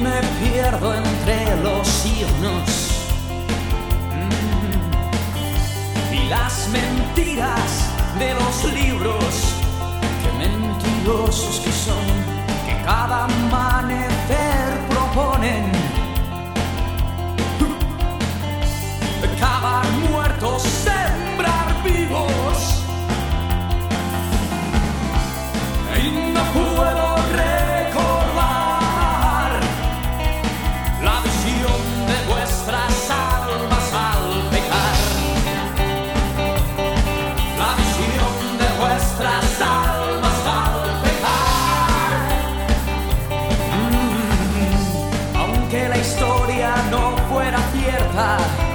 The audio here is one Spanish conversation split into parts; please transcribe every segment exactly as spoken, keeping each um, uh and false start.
Me pierdo entre los signos mm. y las mentiras de los libros. Qué mentirosos que son, que cada amanecer proponen cavar muertos, sembrar vivos. Y no puedo recordar la visión de vuestras almas al pecar. La visión de vuestras almas al pecar. Mm, aunque la historia no fuera cierta,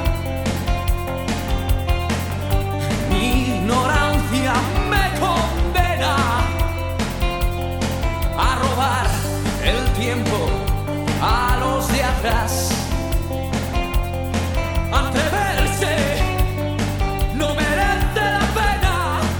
mi ignorancia me condena a robar el tiempo a los de atrás. Atreverse no merece la pena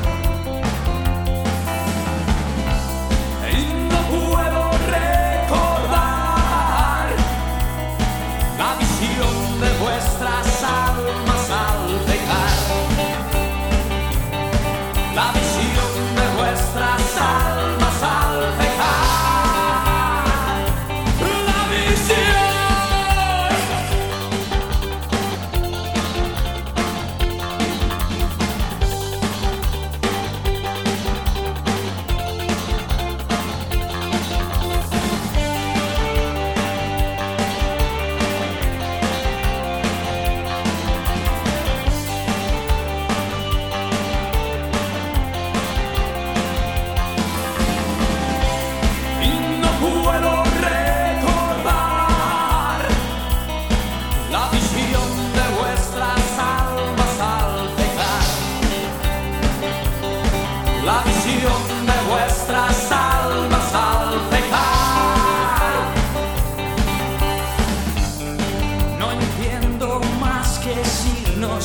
y no puedo recordar la visión de vuestras almas al pecar. La visión de vuestras almas al pecar. La visión. Y no puedo recordar la visión de vuestras almas al pecar. La visión de vuestras almas al pecar. No entiendo más que signos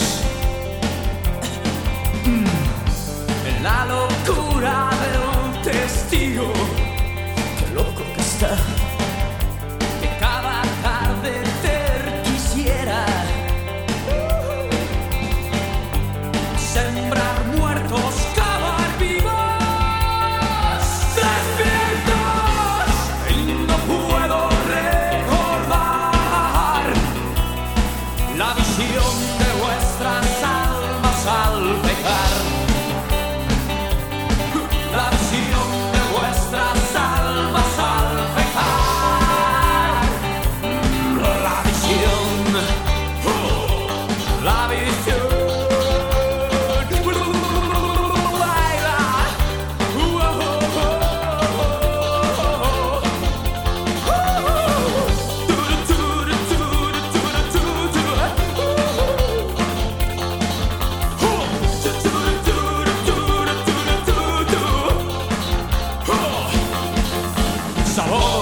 en la locura de un testigo. Qué loco que está, que cada atardecer quisiera sembrar muertos, cavar vivos, despiertos. Y no puedo recordar la visión de vuestras almas al pecar. La visión de vuestras almas al pecar. La visión. La visión. Baila. Sabor.